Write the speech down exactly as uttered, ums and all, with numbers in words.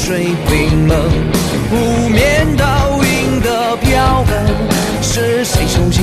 水冰冷，无眠倒影的标本，是谁手